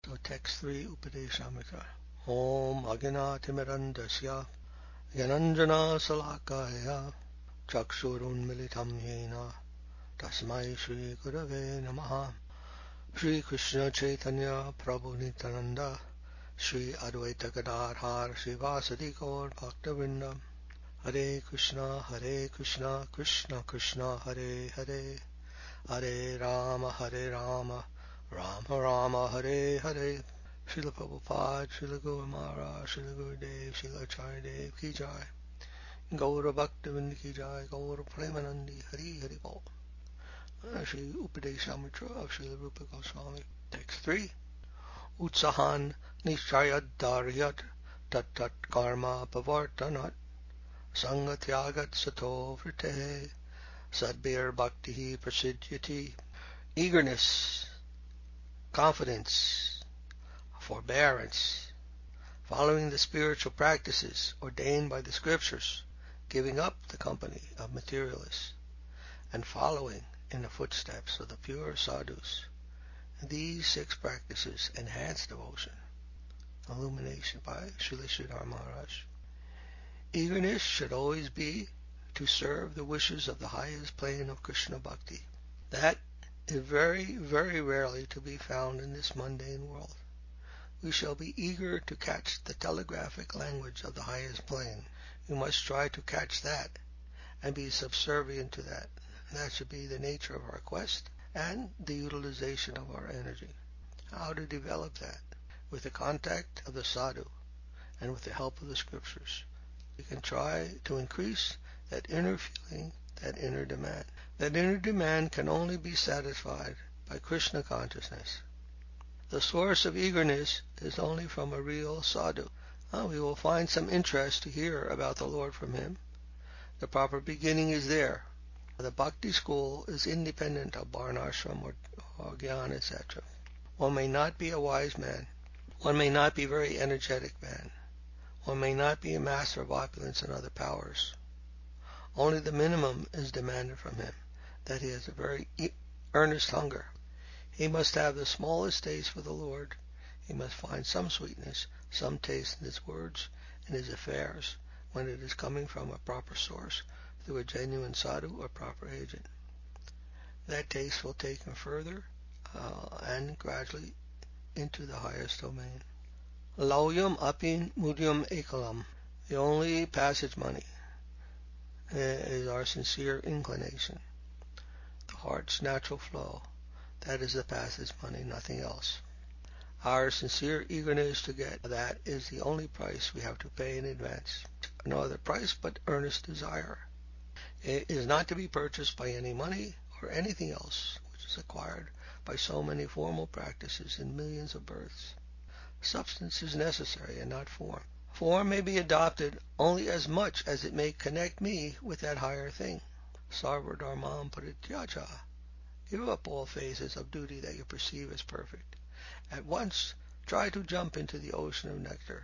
So text 3, Upadeshamrita. Om Agyanatimirandasya Gyananjana Salakaya Chakshurunmilitam Yena Tasmai Shri Gurave Namaha. Shri Krishna Chaitanya Prabhu Nityananda Shri Advaita Gadadhar Srivasadi Gaur Bhaktavinda. Hare Krishna, Krishna Krishna, Hare Hare, Hare Rama, Rama Rama, Hare Hare. Srila Prabhupada, Srila Guru Maharaj, Srila Gurudev, Srila Acharya Dev Ki Jai, Gaura Bhaktavinda Ki Jai, Gaura Premanandi, Hari Hari Bol. Shri Upadeshamrita of Srila Rupa Goswami. Text 3. Utsahan Nishayad Daryat Tat Tat Karma Pavartanat Sangatyagat Sato Vrite Sadbir Bhakti Prasidyati. Eagerness, confidence, forbearance, following the spiritual practices ordained by the scriptures, giving up the company of materialists, and following in the footsteps of the pure sadhus. These 6 practices enhance devotion. Illumination by Srila Sridhar Maharaj. Eagerness should always be to serve the wishes of the highest plane of Krishna Bhakti. That is very, very rarely to be found in this mundane world. We shall be eager to catch the telegraphic language of the highest plane. We must try to catch that and be subservient to that. That should be the nature of our quest and the utilization of our energy. How to develop that? With the contact of the sadhu and with the help of the scriptures. We can try to increase that inner feeling, that inner demand. That inner demand can only be satisfied by Krishna consciousness. The source of eagerness is only from a real sadhu. We will find some interest to hear about the Lord from him. The proper beginning is there. The bhakti school is independent of varnashram or jnana, etc. One may not be a wise man. One may not be a very energetic man. One may not be a master of opulence and other powers. Only the minimum is demanded from him, that he has a very earnest hunger. He must have the smallest taste for the Lord. He must find some sweetness, some taste in his words, in his affairs, when it is coming from a proper source, through a genuine sadhu or proper agent. That taste will take him further and gradually into the highest domain. Lauyam apin mudyam ekalam. The only passage money is our sincere inclination, the heart's natural flow. That is the passage money, nothing else. Our sincere eagerness to get that is the only price we have to pay in advance. No other price but earnest desire. It is not to be purchased by any money or anything else which is acquired by so many formal practices in millions of births. Substance is necessary and not form. Form may be adopted only as much as it may connect me with that higher thing. Sarva dharmam parityaja. Give up all phases of duty that you perceive as perfect. At once try to jump into the ocean of nectar.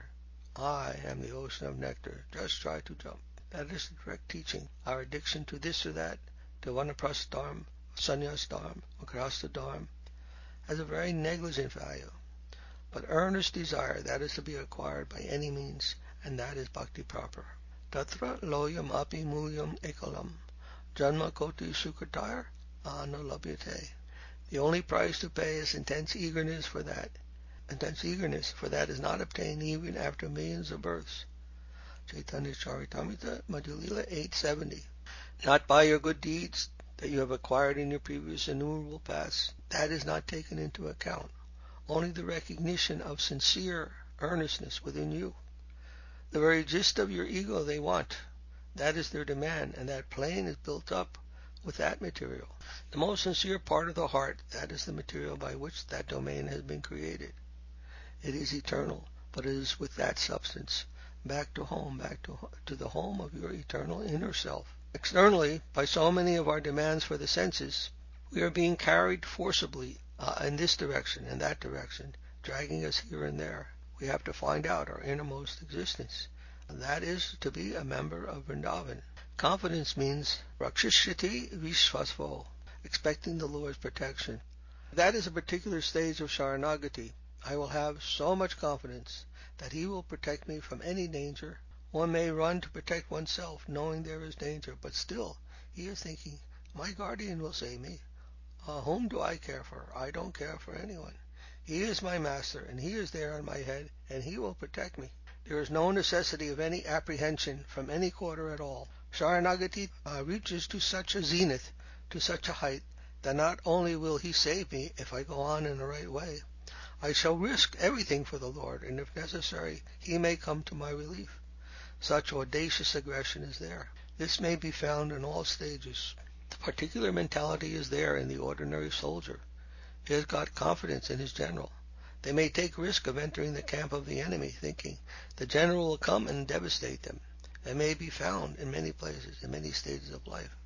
I am the ocean of nectar. Just try to jump. That is the direct teaching. Our addiction to this or that, to vanaprastha dharma, sannyas dharma, or grihastha dharma, has a very negligent value. But earnest desire, that is to be acquired by any means, and that is bhakti proper. Tatra loyam api mulyam ekalam, janma koti sukatayar analabhyate. The only price to pay is intense eagerness for that. Intense eagerness for that is not obtained even after millions of births. Chaitanya Charitamrita, Madhya Lila 870. Not by your good deeds that you have acquired in your previous innumerable paths. That is not taken into account. Only the recognition of sincere earnestness within you. The very gist of your ego they want. That is their demand, and that plane is built up with that material. The most sincere part of the heart, that is the material by which that domain has been created. It is eternal, but it is with that substance. Back to home, back to the home of your eternal inner self. Externally, by so many of our demands for the senses, we are being carried forcibly in this direction and that direction, dragging us here and there. We have to find out our innermost existence. And that is to be a member of Vrindavan. Confidence means rakshishyati vishvasvo, expecting the Lord's protection. That is a particular stage of Sharanagati, I will have so much confidence that he will protect me from any danger. One may run to protect oneself, knowing there is danger, but still he is thinking, my guardian will save me. Whom do I care for? I don't care for anyone. He is my master, and he is there on my head, and he will protect me. There is no necessity of any apprehension from any quarter at all. Sharanagati reaches to such a zenith, to such a height, that not only will he save me if I go on in the right way, I shall risk everything for the Lord, and if necessary, he may come to my relief. Such audacious aggression is there. This may be found in all stages. The particular mentality is there in the ordinary soldier. He has got confidence in his general. They may take risk of entering the camp of the enemy, thinking the general will come and devastate them. It may be found in many places, in many stages of life.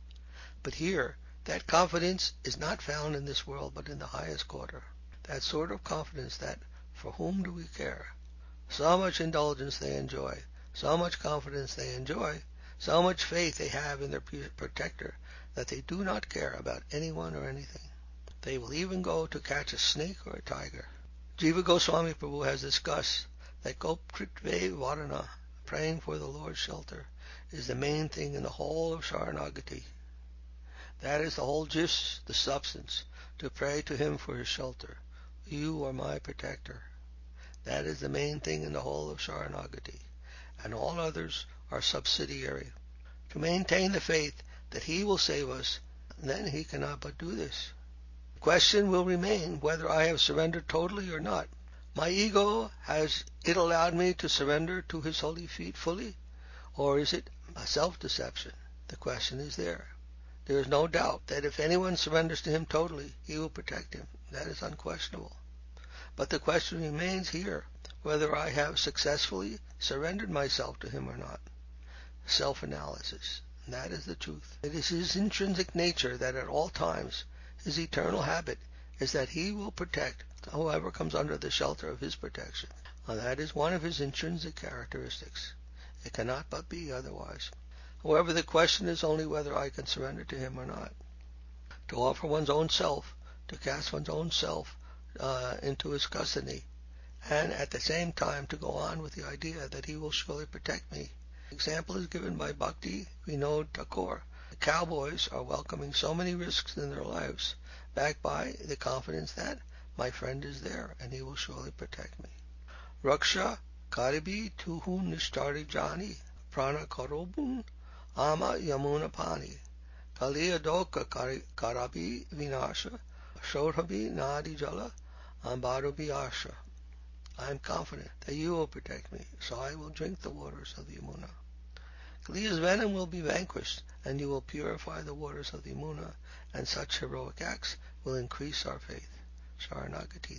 But here, that confidence is not found in this world, but in the highest quarter. That sort of confidence that, for whom do we care? So much indulgence they enjoy, so much confidence they enjoy, so much faith they have in their protector, that they do not care about anyone or anything. They will even go to catch a snake or a tiger. Jiva Goswami Prabhu has discussed that Gopritve Varana, praying for the Lord's shelter, is the main thing in the whole of Sharanagati. That is the whole gist, the substance, to pray to him for his shelter. You are my protector. That is the main thing in the whole of Sharanagati, and all others are subsidiary. To maintain the faith that he will save us, then he cannot but do this. The question will remain whether I have surrendered totally or not. My ego, has it allowed me to surrender to his holy feet fully, or is it a self-deception? The question is there. There is no doubt that if anyone surrenders to him totally, he will protect him. That is unquestionable. But the question remains here, whether I have successfully surrendered myself to him or not. Self-analysis. That is the truth. It is his intrinsic nature that at all times, his eternal habit is that he will protect whoever comes under the shelter of his protection. Now, that is one of his intrinsic characteristics. It cannot but be otherwise. However, the question is only whether I can surrender to him or not. To offer one's own self, to cast one's own self into his custody, and at the same time to go on with the idea that he will surely protect me. The example is given by Bhakti Vinod Thakur. The cowboys are welcoming so many risks in their lives, backed by the confidence that my friend is there and he will surely protect me. Raksha Karibi Tuhu Nishtari Jani Prana Karobun Ama Yamuna Pani Kaliya Doka Karabi Vinasha Shodhabi Nadi Jala Ambarubi Asha. I am confident that you will protect me, so I will drink the waters of the Yamuna. Kaliya's venom will be vanquished, and you will purify the waters of the Yamuna, and such heroic acts will increase our faith. Sharanagati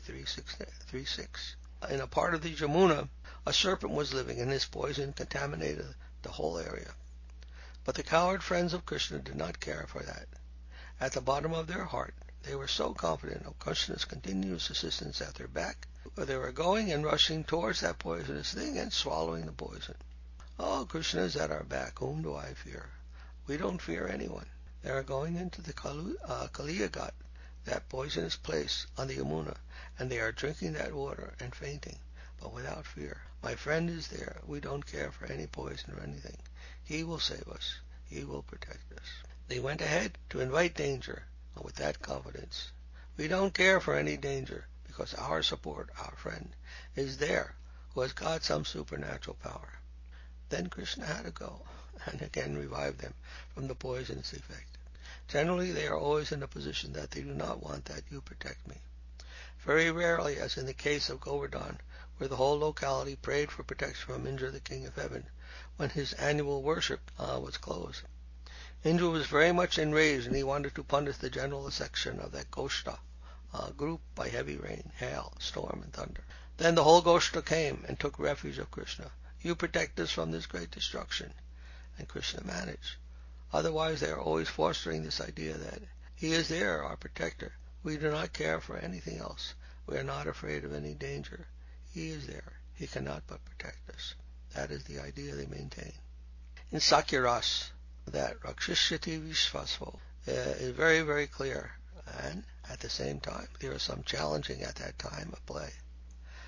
3.6. In a part of the Yamuna, a serpent was living, and his poison contaminated the whole area. But the coward friends of Krishna did not care for that. At the bottom of their heart, they were so confident of Krishna's continuous assistance at their back, they were going and rushing towards that poisonous thing and swallowing the poison. Oh, Krishna is at our back. Whom do I fear? We don't fear anyone. They are going into the Kaliyagat, that poisonous place on the Yamuna, and they are drinking that water and fainting, but without fear. My friend is there. We don't care for any poison or anything. He will save us. He will protect us. They went ahead to invite danger with that confidence. We don't care for any danger because our support, our friend, is there who has got some supernatural power. Then Krishna had to go and again revive them from the poisonous effect. Generally, they are always in a position that they do not want that you protect me. Very rarely, as in the case of Govardhan, where the whole locality prayed for protection from Indra, the king of heaven, when his annual worship was closed. Indra was very much enraged, and he wanted to punish the general section of that Goshta group by heavy rain, hail, storm, and thunder. Then the whole Goshta came and took refuge of Krishna. You protect us from this great destruction. And Krishna managed. Otherwise, they are always fostering this idea that he is there, our protector. We do not care for anything else. We are not afraid of any danger. He is there. He cannot but protect us. That is the idea they maintain. In Sakyaras, that Rakshishati Vishvasvo is very, very clear. And at the same time, there is some challenging at that time of play.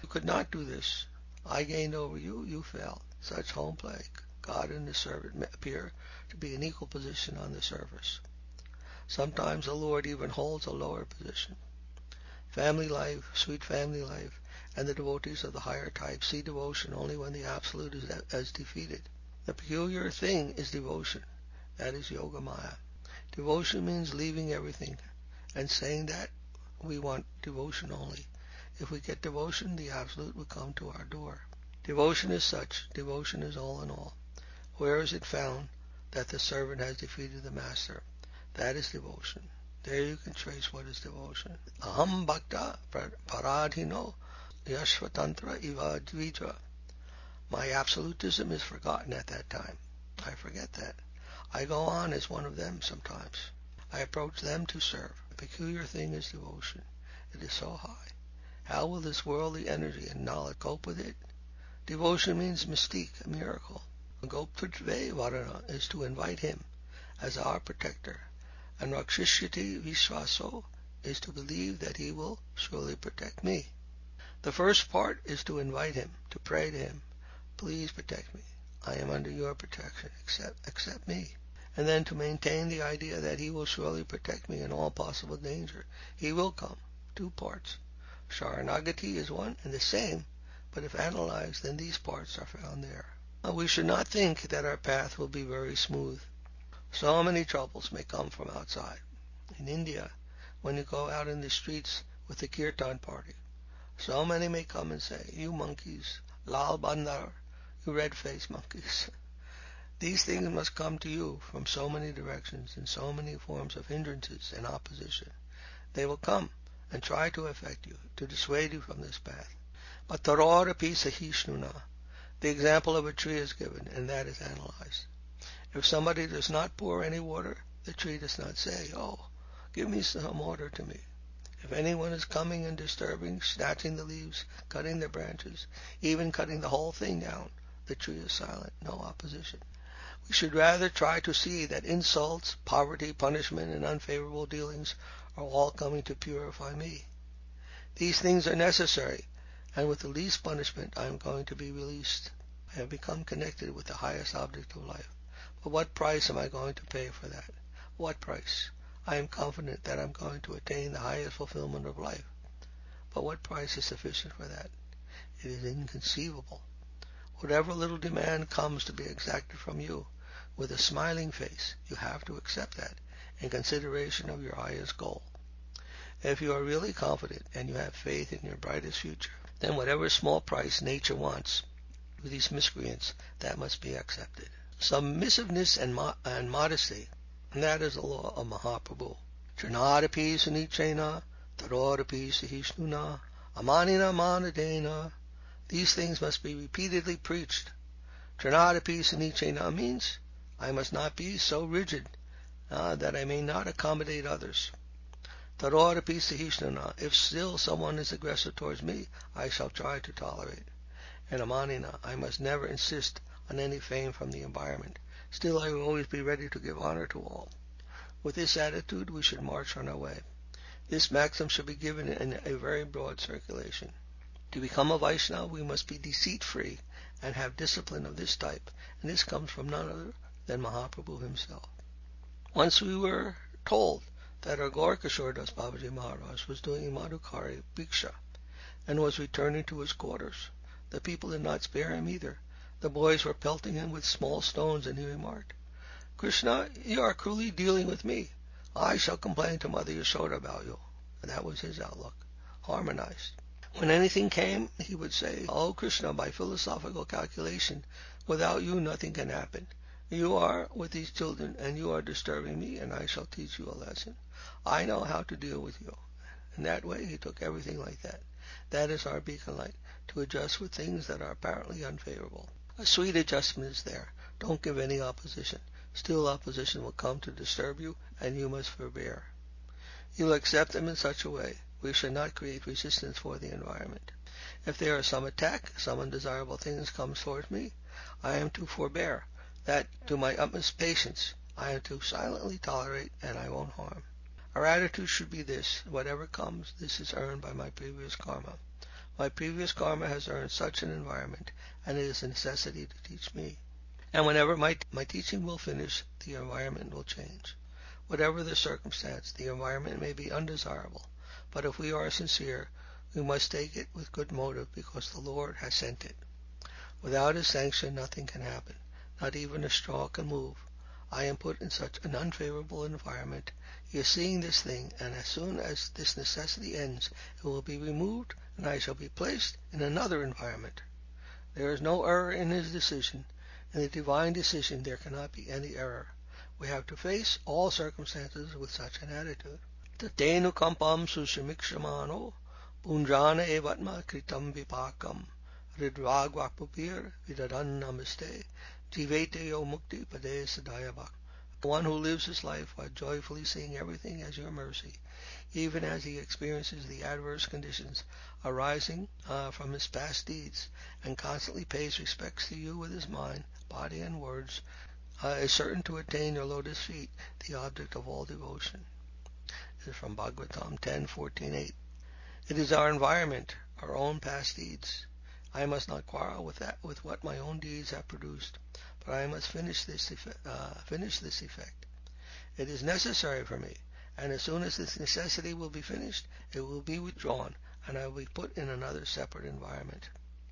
You could not do this. I gained over you, you failed. Such home play. God and his servant appear to be in equal position on the surface. Sometimes the Lord even holds a lower position. Family life, sweet family life, and the devotees of the higher type see devotion only when the Absolute is defeated. The peculiar thing is devotion. That is Yoga Maya. Devotion means leaving everything and saying that we want devotion only. If we get devotion, the Absolute will come to our door. Devotion is such. Devotion is all in all. Where is it found that the servant has defeated the master? That is devotion. There you can trace what is devotion. Aham bhakta paradhino yashvatantra iva dvija. My absolutism is forgotten at that time. I forget that. I go on as one of them sometimes. I approach them to serve. The peculiar thing is devotion. It is so high. How will this worldly energy and knowledge cope with it? Devotion means mystique, a miracle. Goptudve Varana is to invite him as our protector, and Rakshishyati Vishvaso is to believe that he will surely protect me. The first part is to invite him, to pray to him, please protect me. I am under your protection, accept me. And then to maintain the idea that he will surely protect me in all possible danger. He will come. Two parts. Sharanagati is one and the same, but if analyzed, then these parts are found there. We should not think that our path will be very smooth. So many troubles may come from outside. In India, when you go out in the streets with the kirtan party, so many may come and say, you monkeys, Lal Bandar, you red-faced monkeys. These things must come to you from so many directions and so many forms of hindrances and opposition. They will come and try to affect you, to dissuade you from this path. But Tarorapi Sahishnuna, the example of a tree is given, and that is analyzed. If somebody does not pour any water, the tree does not say, oh, give me some water to me. If anyone is coming and disturbing, snatching the leaves, cutting the branches, even cutting the whole thing down, the tree is silent, no opposition. We should rather try to see that insults, poverty, punishment, and unfavorable dealings are all coming to purify me. These things are necessary, and with the least punishment I am going to be released. I have become connected with the highest object of life. But what price am I going to pay for that? What price? I am confident that I am going to attain the highest fulfillment of life. But what price is sufficient for that? It is inconceivable. Whatever little demand comes to be exacted from you, with a smiling face, you have to accept that in consideration of your highest goal. If you are really confident and you have faith in your brightest future, then whatever small price nature wants with these miscreants, that must be accepted. Submissiveness and modesty, and that is the law of Mahaprabhu. Trinadapi sunichena, tarodapi sahishnuna, amanina manadena. These things must be repeatedly preached. Trinadapi sunichena means I must not be so rigid that I may not accommodate others. Tarodapi sahishnuna, if still someone is aggressive towards me, I shall try to tolerate. And amanina, I must never insist on any fame from the environment. Still, I will always be ready to give honor to all. With this attitude, we should march on our way. This maxim should be given in a very broad circulation. To become a Vaishnava, we must be deceit-free and have discipline of this type, and this comes from none other than Mahaprabhu himself. Once we were told that our Gaurkishore Das Babaji Maharaj was doing Madhukari Bhiksha and was returning to his quarters. The people did not spare him either. The boys were pelting him with small stones, and he remarked, Krishna, you are cruelly dealing with me. I shall complain to Mother Yashoda about you. And that was his outlook, harmonized. When anything came, he would say, Oh Krishna, by philosophical calculation, without you nothing can happen. You are with these children, and you are disturbing me, and I shall teach you a lesson. I know how to deal with you. In that way, he took everything like that. That is our beacon light, to adjust with things that are apparently unfavorable. A sweet adjustment is there. Don't give any opposition. Still opposition will come to disturb you, and you must forbear. You will accept them in such a way. We should not create resistance for the environment. If there is some attack, some undesirable things comes towards me, I am to forbear. That to my utmost patience. I am to silently tolerate, and I won't harm. Our attitude should be this: whatever comes, this is earned by my previous karma. My previous karma has earned such an environment, and it is a necessity to teach me. And whenever my teaching will finish, the environment will change. Whatever the circumstance, the environment may be undesirable, but if we are sincere, we must take it with good motive because the Lord has sent it. Without His sanction, nothing can happen. Not even a straw can move. I am put in such an unfavorable environment. He is seeing this thing, and as soon as this necessity ends, it will be removed, and I shall be placed in another environment. There is no error in His decision. In the divine decision, there cannot be any error. We have to face all circumstances with such an attitude. Tatenu kampam sushamikshamano punjana evatma kritam vipakam ridvagvapupir vidadan namaste jivete yo mukti pade sadayabak. One who lives his life while joyfully seeing everything as your mercy, even as he experiences the adverse conditions arising from his past deeds, and constantly pays respects to you with his mind, body, and words, is certain to attain your lotus feet, the object of all devotion. This is from Bhagavatam 10:14-8. It is our environment, our own past deeds. I must not quarrel with what my own deeds have produced, but I must finish this effect. It is necessary for me, and as soon as this necessity will be finished, it will be withdrawn, and I will be put in another separate environment.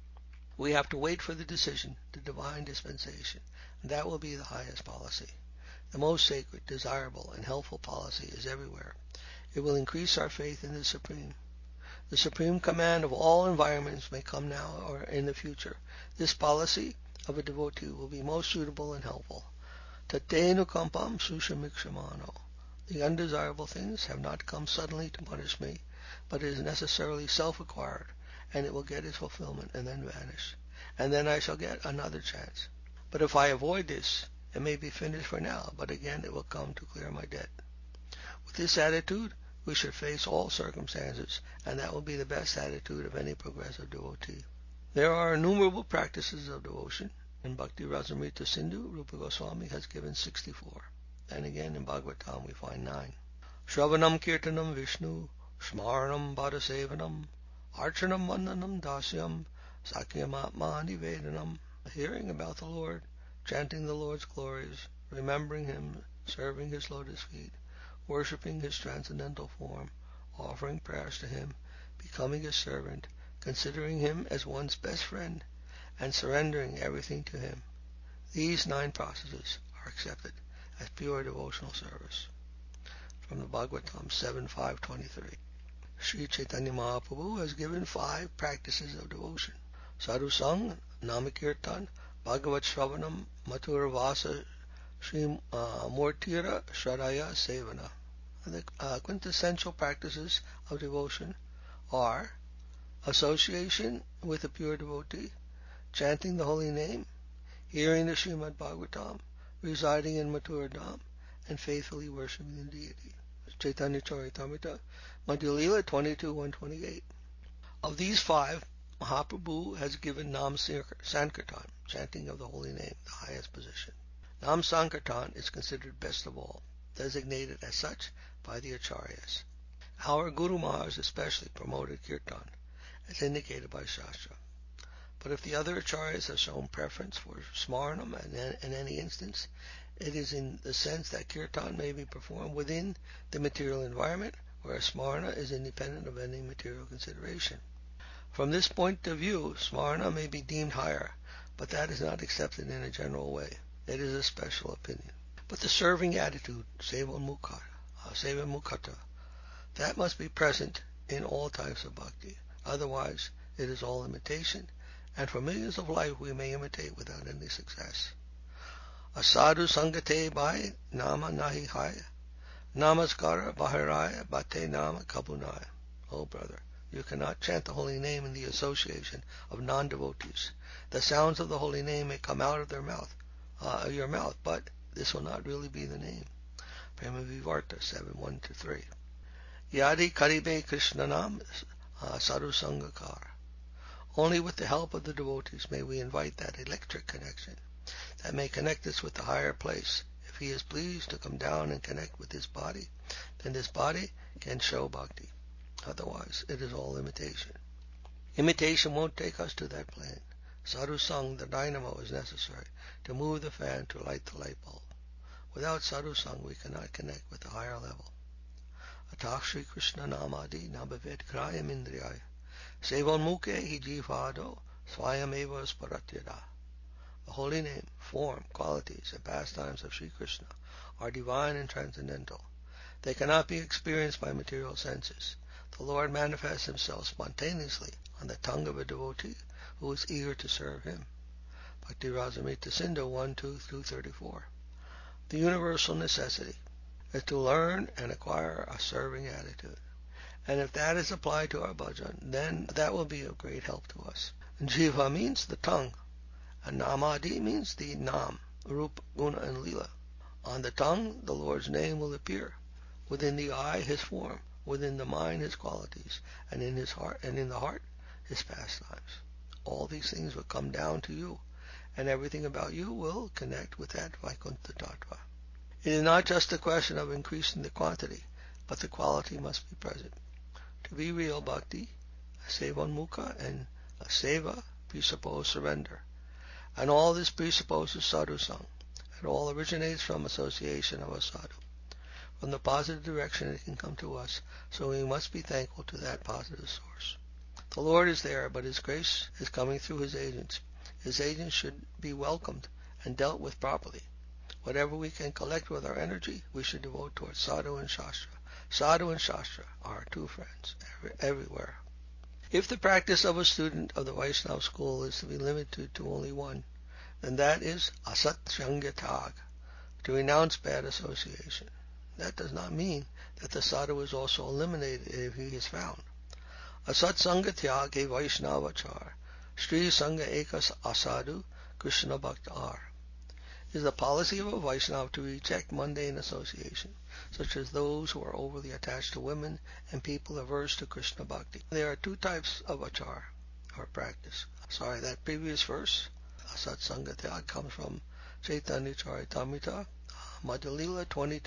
We have to wait for the decision, the divine dispensation, and that will be the highest policy. The most sacred, desirable, and helpful policy is everywhere. It will increase our faith in the Supreme. The supreme command of all environments may come now or in the future. This policy of a devotee will be most suitable and helpful. Tatenu kampam sushamikshamano. The undesirable things have not come suddenly to punish me, but it is necessarily self-acquired, and it will get its fulfillment and then vanish. And then I shall get another chance. But if I avoid this, it may be finished for now, but again it will come to clear my debt. With this attitude, we should face all circumstances, and that will be the best attitude of any progressive devotee. There are innumerable practices of devotion. In Bhakti Rasamrita Sindhu, Rupa Goswami has given 64. And again in Bhagavatam we find 9. Shravanam Kirtanam Vishnu, Smaranam Bhadasevanam, Archanam Vandanam Dasyam, Sakyam Atma Nivedanam. Hearing about the Lord, chanting the Lord's glories, remembering Him, serving His lotus feet, worshipping His transcendental form, offering prayers to Him, becoming His servant, considering Him as one's best friend, and surrendering everything to Him. These 9 processes are accepted as pure devotional service. From the Bhagavatam 7:5-23. Sri Chaitanya Mahaprabhu has given 5 practices of devotion. Sadhusang, Namakirtan, Bhagavat Shravanam, Mathura Vasa, Sri Murtira Shradaya Sevana. The quintessential practices of devotion are association with a pure devotee, chanting the holy name, hearing the Srimad Bhagavatam, residing in Mathura Dham, and faithfully worshipping the deity. Chaitanya Charitamrita, Madhya Lila 22:128. Of these 5, Mahaprabhu has given Nam Sankirtan, chanting of the holy name, the highest position. Nam Sankirtan is considered best of all, designated as such by the Acharyas. Our Guru Maharaj especially promoted Kirtan, as indicated by Shastra. But if the other Acharyas have shown preference for Smaranam in any instance, it is in the sense that Kirtan may be performed within the material environment, whereas Smarana is independent of any material consideration. From this point of view, Smarana may be deemed higher, but that is not accepted in a general way. It is a special opinion. But the serving attitude, Seva Mukhata, that must be present in all types of bhakti. Otherwise, it is all imitation, and for millions of life we may imitate without any success. Asadu Sangate Bhai Nama Nahi Hai, Namaskara Bahiraya Bate Nama Kabunaya. Oh brother, you cannot chant the holy name in the association of non-devotees. The sounds of the holy name may come out of your mouth, but this will not really be the name. Prema Vivarta 7:1-3. Yadi Karibe Krishnanam Sadhu Sangakar. Only with the help of the devotees may we invite that electric connection that may connect us with the higher place. If he is pleased to come down and connect with his body, then this body can show bhakti. Otherwise, it is all imitation. Imitation won't take us to that plane. Sadhu Sang, the dynamo, is necessary to move the fan to light the light bulb. Without Sadhu Sang, we cannot connect with the higher level. Atah Shri Krishna Namadi Nabhavet Krayam Indriyaya Sevonmukhe hi Jivado Swayameva Sparatyada. The holy name, form, qualities, and pastimes of Sri Krishna are divine and transcendental. They cannot be experienced by material senses. The Lord manifests himself spontaneously on the tongue of a devotee who is eager to serve him. Bhakti Rasamrita Sindhu 1-2-34. The universal necessity is to learn and acquire a serving attitude. And if that is applied to our bhajan, then that will be of great help to us. Jiva means the tongue, and Namadi means the Nam, Rupa, Guna, and Lila. On the tongue, the Lord's name will appear. Within the eye, his form. Within the mind, his qualities. And in the heart, his pastimes. All these things will come down to you, and everything about you will connect with that Vaikuntha Tattva. It is not just a question of increasing the quantity, but the quality must be present. To be real bhakti, Sevonmukha and Seva presuppose surrender. And all this presupposes sadhu sang. It all originates from association of a sadhu. From the positive direction it can come to us, so we must be thankful to that positive source. The Lord is there, but His grace is coming through His agents. His agents should be welcomed and dealt with properly. Whatever we can collect with our energy, we should devote towards sadhu and shastra. Sadhu and shastra are our two friends everywhere. If the practice of a student of the Vaishnava school is to be limited to only one, then that is asat sanga tag, to renounce bad association. That does not mean that the sadhu is also eliminated if he is found. Asat sanga tyag e Vaishnavachar, Sri sanga ekas asadu, Krishna bhaktar. It is the policy of a Vaishnava to reject mundane association, such as those who are overly attached to women and people averse to Krishna bhakti. There are two types of achar, or practice. That previous verse, Asat Sanga Tyag, comes from Chaitanya Charitamrita, Madhya Lila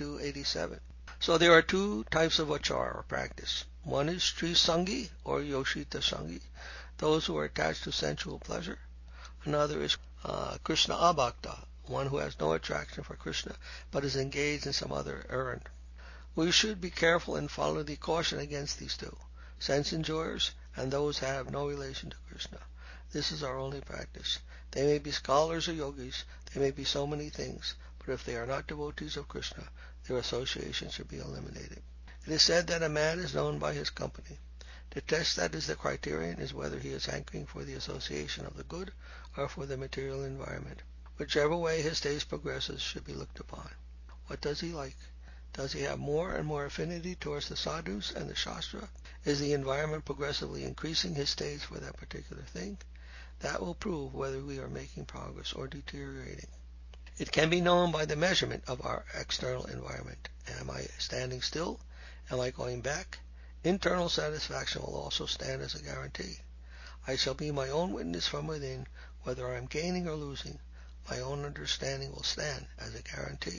2287. So there are two types of achar, or practice. One is Sri Sangi, or Yoshita Sangi, those who are attached to sensual pleasure. Another is Krishna Abhakta, one who has no attraction for Krishna, but is engaged in some other errand. We should be careful and follow the caution against these two, sense enjoyers and those who have no relation to Krishna. This is our only practice. They may be scholars or yogis, they may be so many things, but if they are not devotees of Krishna, their association should be eliminated. It is said that a man is known by his company. The test that is the criterion is whether he is hankering for the association of the good or for the material environment. Whichever way his taste progresses should be looked upon. What does he like? Does he have more and more affinity towards the sadhus and the shastra? Is the environment progressively increasing his taste for that particular thing? That will prove whether we are making progress or deteriorating. It can be known by the measurement of our external environment. Am I standing still? Am I going back? Internal satisfaction will also stand as a guarantee. I shall be my own witness from within, whether I am gaining or losing. My own understanding will stand as a guarantee.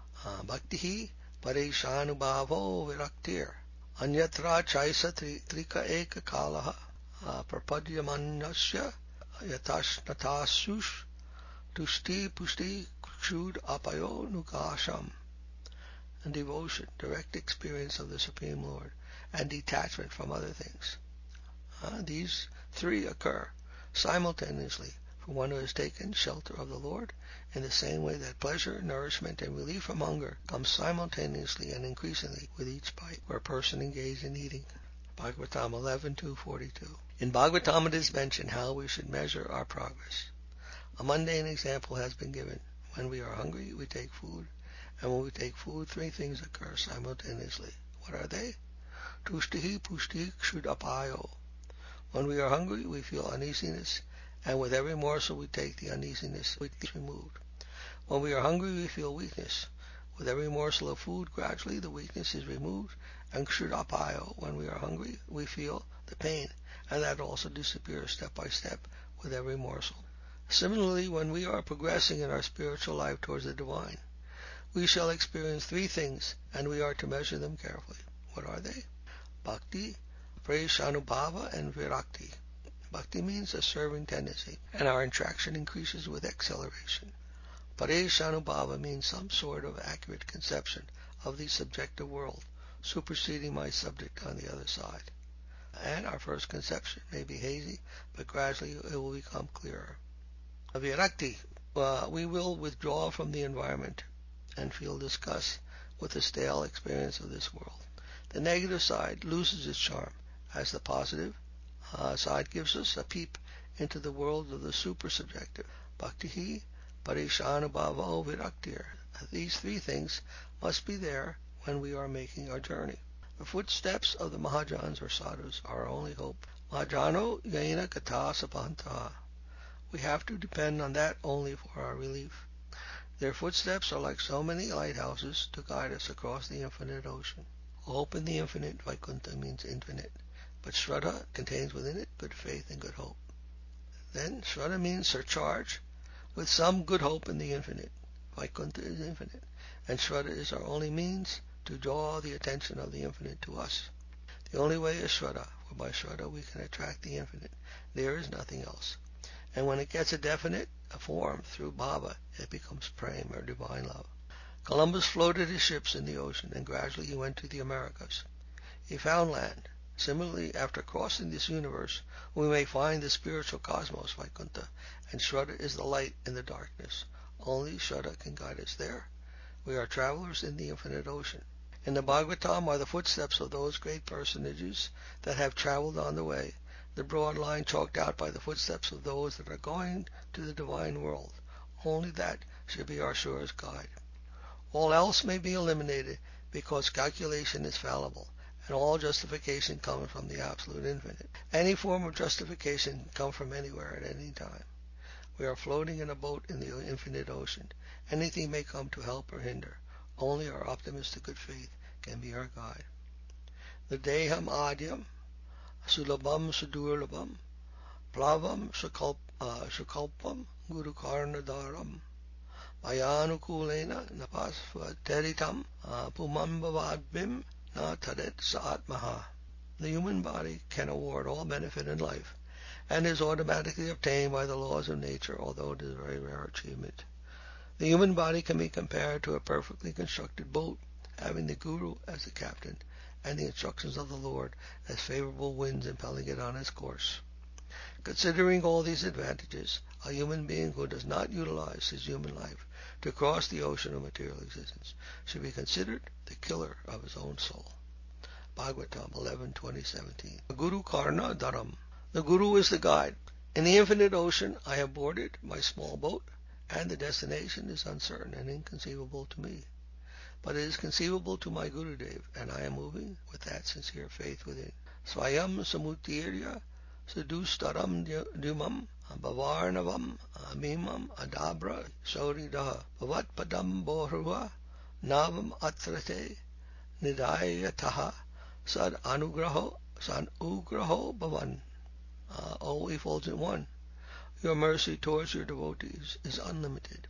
Bhaktihi pareshanubhavo viraktir anyatra chaisa trika eka kalaha prapadyamannasya yatashnatasush tushti pushti kshud apayo nukasham. And devotion, direct experience of the Supreme Lord, and detachment from other things. These three occur simultaneously for one who has taken shelter of the Lord, in the same way that pleasure, nourishment, and relief from hunger come simultaneously and increasingly with each bite, where a person engaged in eating. Bhagavatam 11:2-42. In Bhagavatam it is mentioned how we should measure our progress. A mundane example has been given. When we are hungry, we take food, and when we take food, three things occur simultaneously. What are they? Tushtihi pushti kshudapayo. When we are hungry, we feel uneasiness, and with every morsel we take, the uneasiness is removed. When we are hungry, we feel weakness. With every morsel of food, gradually the weakness is removed, and kshudapayo, when we are hungry, we feel the pain, and that also disappears step by step with every morsel. Similarly, when we are progressing in our spiritual life towards the divine, we shall experience three things, and we are to measure them carefully. What are they? Bhakti, Preshanubhava, and Virakti. Bhakti means a serving tendency, and our attraction increases with acceleration. Pareshanubhava means some sort of accurate conception of the subjective world, superseding my subject on the other side. And our first conception may be hazy, but gradually it will become clearer. Virakti, we will withdraw from the environment and feel disgust with the stale experience of this world. The negative side loses its charm, as the positive side gives us a peep into the world of the super-subjective. Bhakti, Parishanubhavo, Viraktir. These three things must be there when we are making our journey. The footsteps of the Mahajans or Sadhus are our only hope. Mahajano Yaina Kata Sapanta. We have to depend on that only for our relief. Their footsteps are like so many lighthouses to guide us across the infinite ocean. Hope in the infinite, Vaikuntha means infinite, but Shraddha contains within it good faith and good hope. Then Shraddha means surcharge with some good hope in the infinite. Vaikuntha is infinite, and Shraddha is our only means to draw the attention of the infinite to us. The only way is Shraddha, for by Shraddha we can attract the infinite. There is nothing else. And when it gets a form through Bhava, it becomes Prem or divine love. Columbus floated his ships in the ocean, and gradually he went to the Americas. He found land. Similarly, after crossing this universe, we may find the spiritual cosmos, Vaikuntha, and Shraddha is the light in the darkness. Only Shraddha can guide us there. We are travelers in the infinite ocean. In the Bhagavatam are the footsteps of those great personages that have traveled on the way, the broad line chalked out by the footsteps of those that are going to the divine world. Only that should be our surest guide. All else may be eliminated because calculation is fallible, and all justification comes from the absolute infinite. Any form of justification can come from anywhere at any time. We are floating in a boat in the infinite ocean. Anything may come to help or hinder. Only our optimistic good faith can be our guide. The Deham Adyam, Sulabham Sudurlabham, Plavam Shukalpam, Guru Karnadaram, Mayanukulena Napasvateritam, Pumambavadbim Na Tadet Saatmaha. The human body can award all benefit in life, and is automatically obtained by the laws of nature, although it is a very rare achievement. The human body can be compared to a perfectly constructed boat, having the Guru as the captain, and the instructions of the Lord as favorable winds impelling it on its course. Considering all these advantages, a human being who does not utilize his human life to cross the ocean of material existence should be considered the killer of his own soul. Bhagavatam 11:20-17. Guru Karna Dharam. The Guru is the guide. In the infinite ocean I have boarded my small boat, and the destination is uncertain and inconceivable to me. But it is conceivable to my Gurudev, and I am moving with that sincere faith within. Swayam Samutirya Sadustaram Dumam Bhavarnavam Mimam Adabra Shauridaha Bhavat Padam Bohrua Navam Atrate Nidayataha Sad Anugraho Bhavan. O Effulgent One, your mercy towards your devotees is unlimited.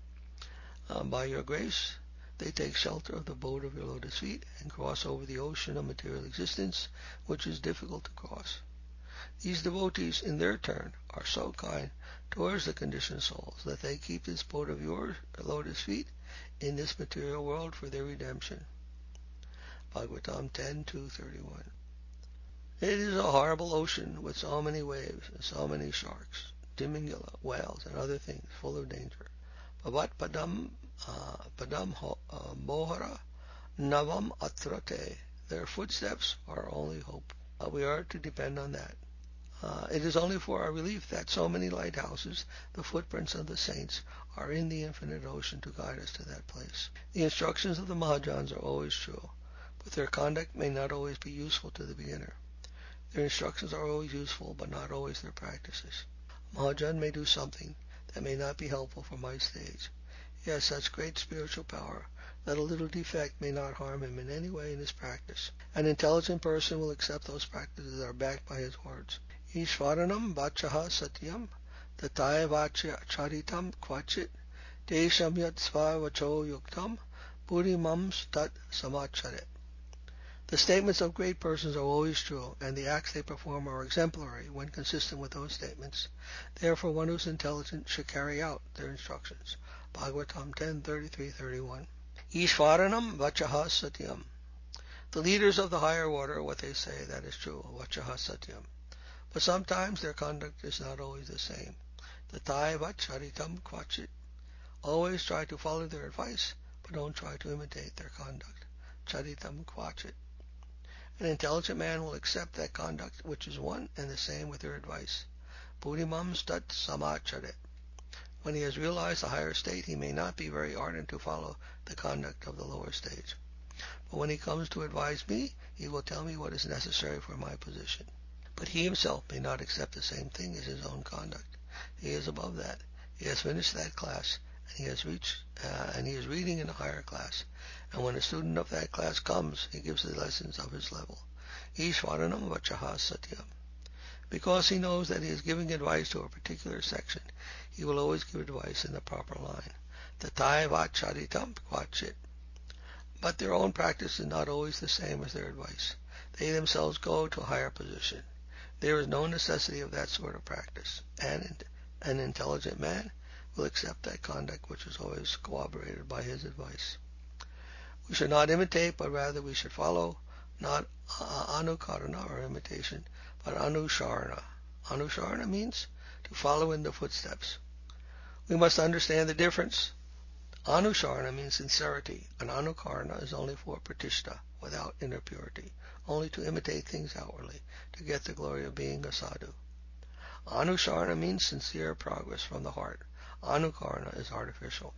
By your grace, they take shelter of the boat of your lotus feet and cross over the ocean of material existence, which is difficult to cross. These devotees, in their turn, are so kind towards the conditioned souls that they keep this boat of your lotus feet in this material world for their redemption. Bhagavatam 10:2-31. It is a horrible ocean with so many waves and so many sharks, timingila, whales, and other things full of danger. Bhavat Padam Mohara Navam Atrate. Their footsteps are our only hope. We are to depend on that. It is only for our relief that so many lighthouses, the footprints of the saints, are in the infinite ocean to guide us to that place. The instructions of the Mahajans are always true, but their conduct may not always be useful to the beginner. Their instructions are always useful, but not always their practices. Mahajan may do something that may not be helpful for my stage. He has such great spiritual power that a little defect may not harm him in any way in his practice. An intelligent person will accept those practices that are backed by his words. Ishvaranam vachaha satyam tataya vacharitam kvachit desham yat sva vacho yuktam purimam tat samacharet. The statements of great persons are always true, and the acts they perform are exemplary when consistent with those statements. Therefore, one who is intelligent should carry out their instructions. Bhagavatam 10:33-31. Ishvaranam vachaha satyam. The leaders of the higher order, what they say, that is true. Vachaha satyam. But sometimes their conduct is not always the same. Tathai vacharitam kvachit. Always try to follow their advice, but don't try to imitate their conduct. Charitam kvachit. An intelligent man will accept that conduct which is one and the same with their advice. Buddhimam stat samacharet. When he has realized the higher state, he may not be very ardent to follow the conduct of the lower stage. But when he comes to advise me, he will tell me what is necessary for my position. But he himself may not accept the same thing as his own conduct. He is above that. He has finished that class, and he is reading in a higher class. And when a student of that class comes, he gives the lessons of his level. Ishvaranam vachaha satyam. Because he knows that he is giving advice to a particular section, he will always give advice in the proper line. Tathai vacharitam kvachit. But their own practice is not always the same as their advice. They themselves go to a higher position. There is no necessity of that sort of practice, and an intelligent man will accept that conduct which is always corroborated by his advice. We should not imitate, but rather we should follow, not anukarana or imitation, but anusharana. Anusharana means to follow in the footsteps. We must understand the difference. Anusharana means sincerity, and anukarana is only for pratishta, without inner purity, only to imitate things outwardly, to get the glory of being a sadhu. Anusharana means sincere progress from the heart. Anukarana is artificial.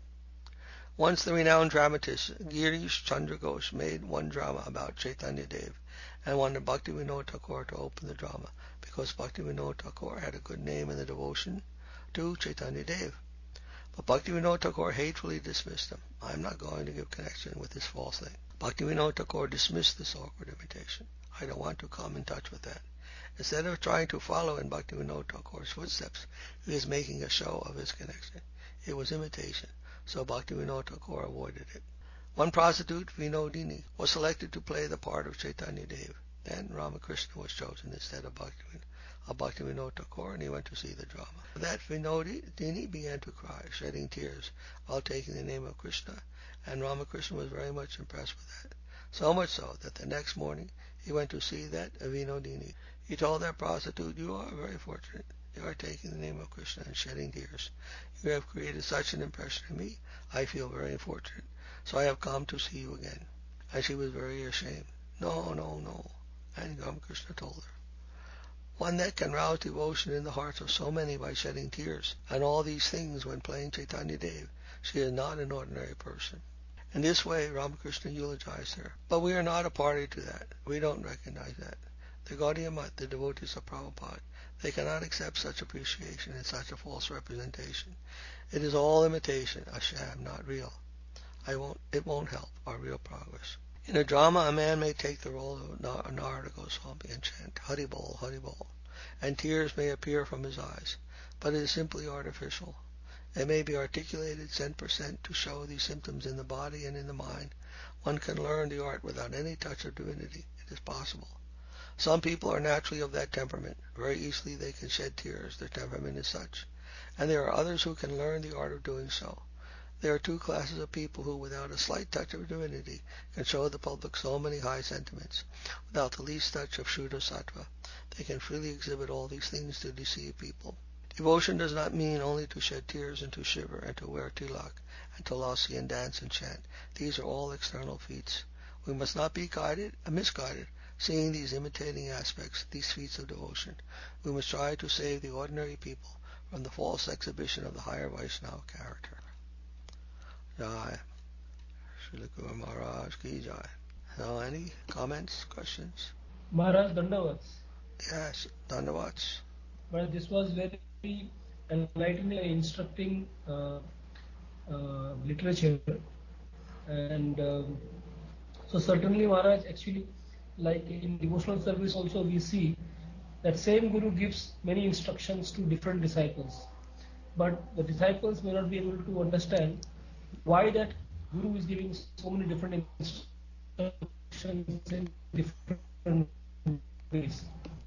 Once the renowned dramatist Girish Chandra Ghosh made one drama about Chaitanya Dev and wanted Bhaktivinoda Thakur to open the drama because Bhaktivinoda Thakur had a good name in the devotion to Chaitanya Dev. But Bhaktivinoda Thakur hatefully dismissed him. I am not going to give connection with this false thing. Bhaktivinoda Thakur dismissed this awkward imitation. I don't want to come in touch with that. Instead of trying to follow in Bhaktivinoda Thakur's footsteps, he was making a show of his connection. It was imitation, so Bhaktivinoda Thakur avoided it. One prostitute, Vinodini, was selected to play the part of Chaitanya Dev. Then Ramakrishna was chosen instead of Bhaktivinoda Thakur, and he went to see the drama. That Vinodini began to cry, shedding tears, while taking the name of Krishna, and Ramakrishna was very much impressed with that. So much so that the next morning he went to see that Vinodini. He told that prostitute, "You are very fortunate. You are taking the name of Krishna and shedding tears. You have created such an impression on me. I feel very fortunate. So I have come to see you again." And she was very ashamed. "No, no, no." And Ramakrishna told her, "One that can rouse devotion in the hearts of so many by shedding tears, and all these things when playing Chaitanya Dev, she is not an ordinary person." In this way, Ramakrishna eulogized her. But we are not a party to that. We don't recognize that. The Gaudiya Math, the devotees of Prabhupada, they cannot accept such appreciation and such a false representation. It is all imitation, a sham, not real. It won't help our real progress. In a drama, a man may take the role of Narada Goswami and chant Haribol, Haribol, and tears may appear from his eyes, but it is simply artificial. It may be articulated cent% to show these symptoms in the body and in the mind. One can learn the art without any touch of divinity. It is possible. Some people are naturally of that temperament. Very easily they can shed tears. Their temperament is such. And there are others who can learn the art of doing so. There are two classes of people who, without a slight touch of divinity, can show the public so many high sentiments. Without the least touch of Shuddha Sattva, they can freely exhibit all these things to deceive people. Devotion does not mean only to shed tears and to shiver and to wear tilak and tulasi and dance and chant. These are all external feats. We must not be misguided, seeing these imitating aspects, these feats of devotion. We must try to save the ordinary people from the false exhibition of the higher Vaishnava character. Jai. Srila Guru Maharaj ki Jai. So any comments, questions? Maharaj Dandavats. Yes, Dandavats. But this was very enlightening, instructing literature, and so certainly Maharaj, actually, like in devotional service also we see that same Guru gives many instructions to different disciples, but the disciples may not be able to understand why that Guru is giving so many different instructions to different disciples. instructions in different ways.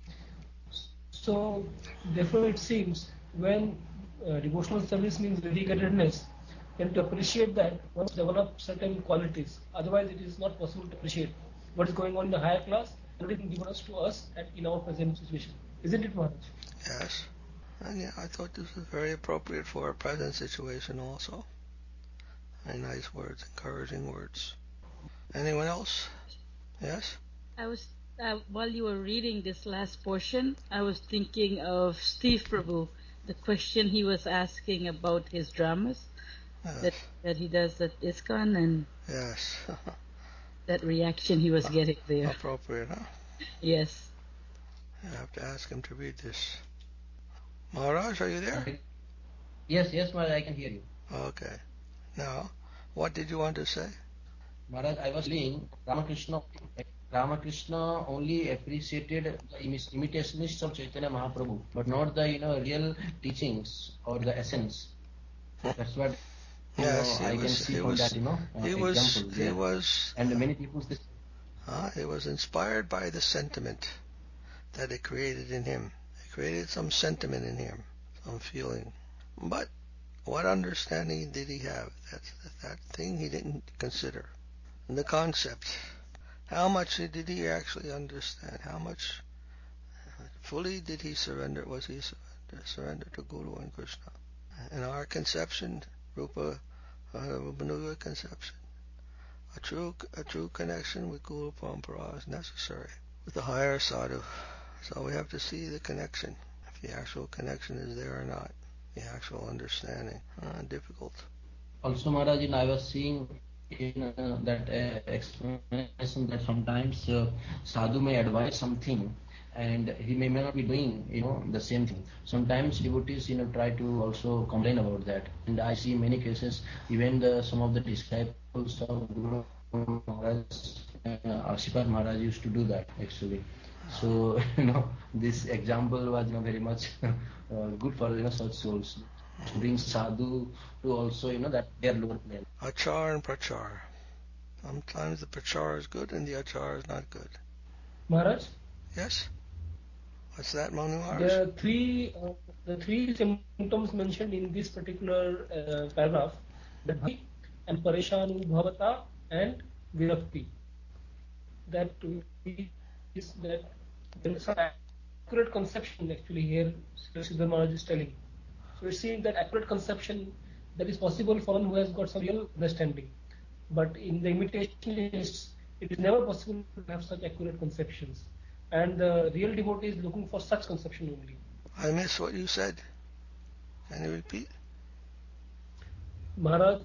So, therefore, it seems when devotional service means dedicatedness, then to appreciate that one must develop certain qualities. Otherwise, it is not possible to appreciate what is going on in the higher class and what is given us to us in our present situation. Isn't it, Maharaj? Yes. And yeah, I thought this was very appropriate for our present situation also. Very nice words, encouraging words. Anyone else? Yes? I was while you were reading this last portion, I was thinking of Steve Prabhu, the question he was asking about his dramas Yes. that he does at ISKCON, and Yes. that reaction he was getting there. Appropriate, huh? Yes. I have to ask him to read this. Maharaj, are you there? Yes, Maharaj, I can hear you. Okay. Now, what did you want to say? Maharaj, I was saying Ramakrishna only appreciated the imitationists of Chaitanya Mahaprabhu, but not the real teachings or the essence. That's what Yes, I can see from that example. And many people he was inspired by the sentiment that it created in him. It created some sentiment in him, some feeling. But what understanding did he have? That thing he didn't consider. And the concept. How much did he actually understand? How much fully did he surrender? Was he surrender to Guru and Krishna? In our conception, Rupanuga conception, a true connection with Guru Parampara is necessary with the higher sadhu. So we have to see the connection, if the actual connection is there or not, the actual understanding. Difficult. Also, Maharaj, I was seeing in that explanation that sometimes sadhu may advise something and he may not be doing the same thing. Sometimes devotees try to also complain about that, and I see many cases even some of the disciples of Guru Maharaj, Ashipat Maharaj used to do that actually. So this example was very much good for such souls to bring sadhu to also that their lower plane. Achar and prachar. Sometimes the prachar is good and the achar is not good. Maharaj? Yes? What's that, Manu Maharaj? The three symptoms mentioned in this particular paragraph, the bhakti and pareshanu bhavata and virakti. That is that there is some accurate conception actually here Siddhar Maharaj is telling. So it seems that accurate conception that is possible for one who has got some real understanding. But in the imitationists, it is never possible to have such accurate conceptions. And the real devotee is looking for such conception only. I missed what you said. Can you repeat? Maharaj,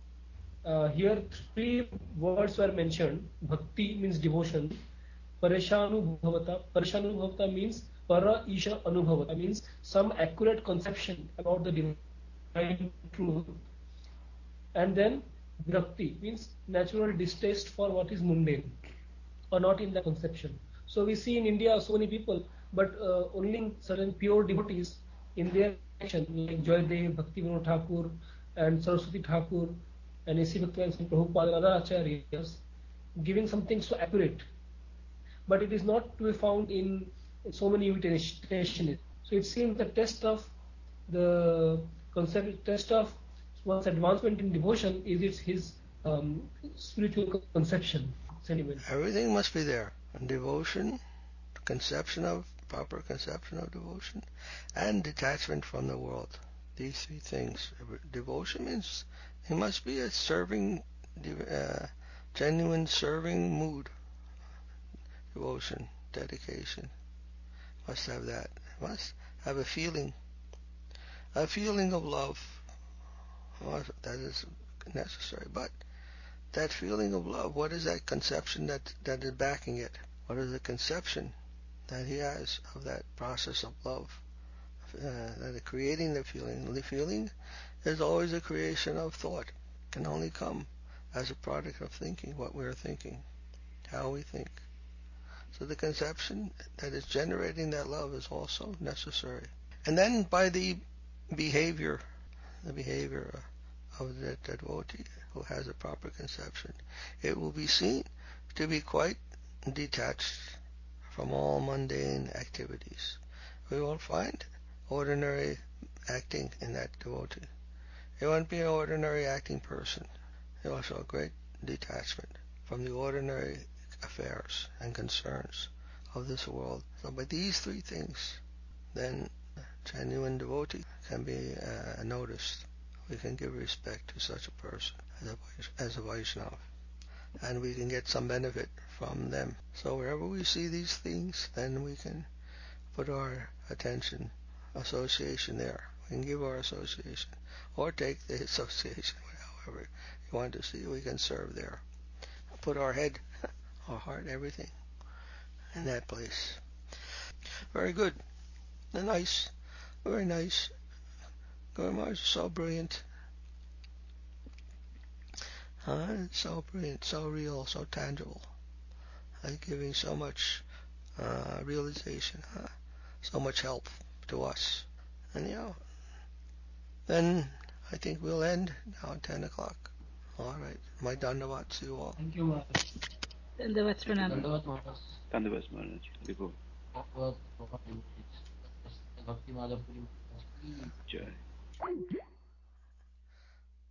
here three words were mentioned. Bhakti means devotion. Pareshanubhavata. Pareshanubhavata means para isha anubhavata, means some accurate conception about the divine truth. And then virakti means natural distaste for what is mundane or not in the conception. So we see in India so many people, but only certain pure devotees in their action, like Joydev, Bhaktivinoda Thakur, and Saraswati Thakur, and A.C. Bhaktivinoda Singh Prabhupada and other acharyas, giving something so accurate. But it is not to be found in so many imitationists. So it seems the test of one's advancement in devotion is his spiritual conception, sentiment. Everything must be there. And devotion, proper conception of devotion, and detachment from the world. These three things. Devotion means it must be a genuine serving mood. Devotion, dedication. Must have that. Must have a feeling of love. That is necessary. But that feeling of love, what is that conception that is backing it? What is the conception that he has of that process of love? That is creating the feeling. The feeling is always a creation of thought. It can only come as a product of thinking, what we're thinking, how we think. So the conception that is generating that love is also necessary. And then by the behavior of the devotee who has a proper conception, it will be seen to be quite detached from all mundane activities. We won't find ordinary acting in that devotee. He won't be an ordinary acting person. He will show a great detachment from the ordinary affairs and concerns of this world. So by these three things, then genuine devotee can be noticed. We can give respect to such a person as a Vaishnava, and we can get some benefit from them. So wherever we see these things, then we can put our attention, association there. We can give our association, or take the association, however you want to see. We can serve there. Put our head, our heart, everything in that place. Very good. Nice. Very nice. Guru Maharaj is so brilliant. So brilliant, so real, so tangible. Giving so much realization, so much help to us. And then I think we'll end now at 10 o'clock. All right. My dandavat to you all. Thank you, Maharaj. Dandavat pranam. Dandavat Maharaj. Dandavat Maharaj. Vibhu. Bhakti Madhavpuri Maharaj ki Jai.